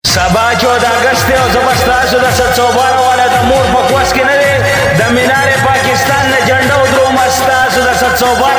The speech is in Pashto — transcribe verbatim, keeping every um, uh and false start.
سبا چودہ اگست او زبستاسو د ستسوباره والا د مور په کوس کې نه دی د مینار پاکستان نه جنډه او دروم استاسو د ستسوباره